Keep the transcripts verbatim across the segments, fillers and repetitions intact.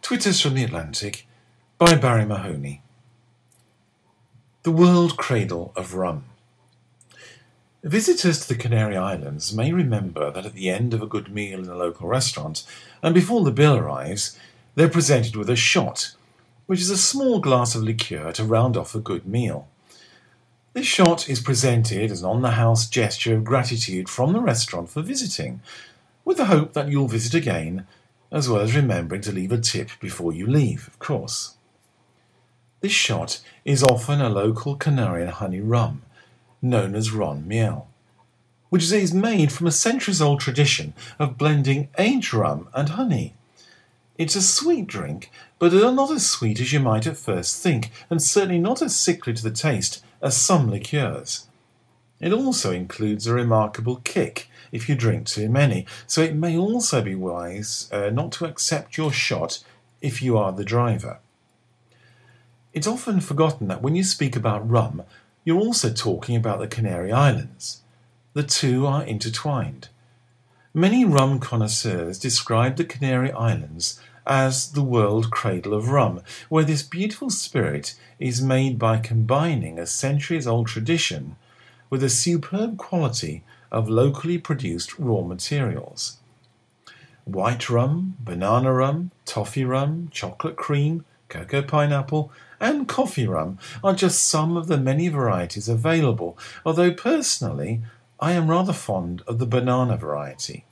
Twitters from the Atlantic by Barry Mahoney. The World Cradle of Rum. Visitors to the Canary Islands may remember that at the end of a good meal in a local restaurant, and before the bill arrives, they're presented with a shot, which is a small glass of liqueur to round off a good meal. This shot is presented as an on-the-house gesture of gratitude from the restaurant for visiting, with the hope that you'll visit again, as well as remembering to leave a tip before you leave, of course. This shot is often a local Canarian honey rum, known as Ron Miel, which is made from a centuries-old tradition of blending aged rum and honey. It's a sweet drink, but not as sweet as you might at first think, and certainly not as sickly to the taste as some liqueurs. It also includes a remarkable kick if you drink too many, so it may also be wise uh, not to accept your shot if you are the driver. It's often forgotten that when you speak about rum, you're also talking about the Canary Islands. The two are intertwined. Many rum connoisseurs describe the Canary Islands as the world cradle of rum, where this beautiful spirit is made by combining a centuries-old tradition with a superb quality of locally produced raw materials. White rum, banana rum, toffee rum, chocolate cream, cocoa pineapple, and coffee rum are just some of the many varieties available, although personally I am rather fond of the banana variety.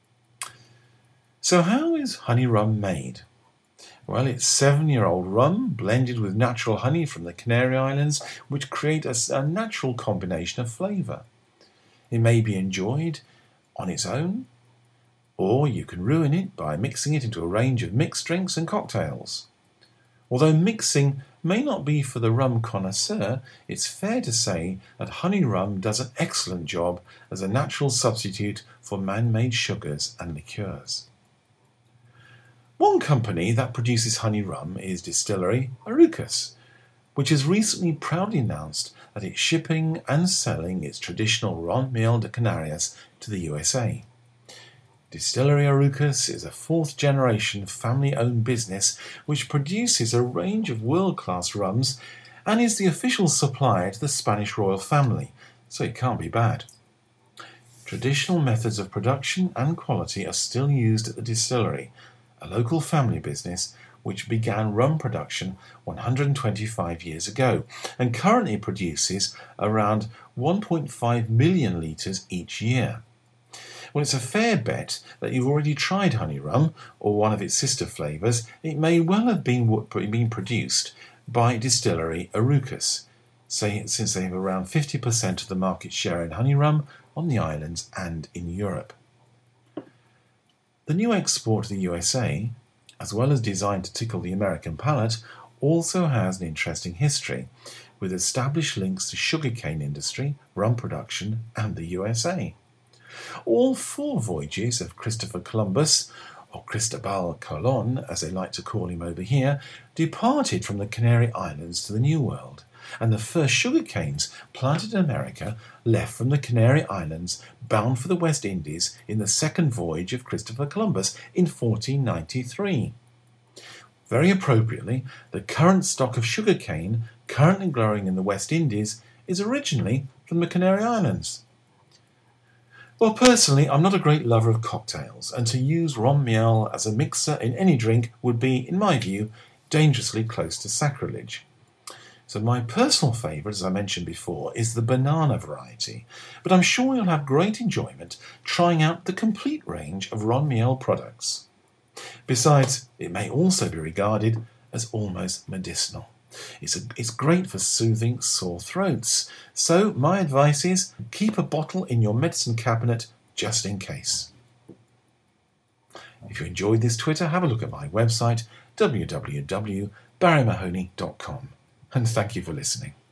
So how is honey rum made? Well, it's seven-year-old rum blended with natural honey from the Canary Islands, which create a, a natural combination of flavour. It may be enjoyed on its own, or you can ruin it by mixing it into a range of mixed drinks and cocktails. Although mixing may not be for the rum connoisseur, it's fair to say that honey rum does an excellent job as a natural substitute for man-made sugars and liqueurs. One company that produces honey rum is distillery Arucas, which has recently proudly announced that it's shipping and selling its traditional Ron Miel de Canarias to the U S A. Distillery Arucas is a fourth-generation family-owned business which produces a range of world-class rums and is the official supplier to the Spanish royal family, so it can't be bad. Traditional methods of production and quality are still used at the distillery, a local family business which began rum production one hundred twenty-five years ago and currently produces around one point five million litres each year. Well, it's a fair bet that you've already tried honey rum or one of its sister flavours. It may well have been, been produced by distillery Arucas, since they have around fifty percent of the market share in honey rum on the islands and in Europe. The new export to the U S A, as well as designed to tickle the American palate, also has an interesting history, with established links to sugarcane industry, rum production, and the U S A. All four voyages of Christopher Columbus, or Cristobal Colon, as they like to call him over here, departed from the Canary Islands to the New World, and the first sugarcanes planted in America left from the Canary Islands bound for the West Indies in the second voyage of Christopher Columbus in fourteen ninety-three. Very appropriately, the current stock of sugarcane currently growing in the West Indies is originally from the Canary Islands. Well, personally, I'm not a great lover of cocktails, and to use Ron Miel as a mixer in any drink would be, in my view, dangerously close to sacrilege. So my personal favourite, as I mentioned before, is the banana variety, but I'm sure you'll have great enjoyment trying out the complete range of Ron Miel products. Besides, it may also be regarded as almost medicinal. It's, a, it's great for soothing sore throats, so my advice is keep a bottle in your medicine cabinet just in case. If you enjoyed this Twitter, have a look at my website, w w w dot barry mahoney dot com. And thank you for listening.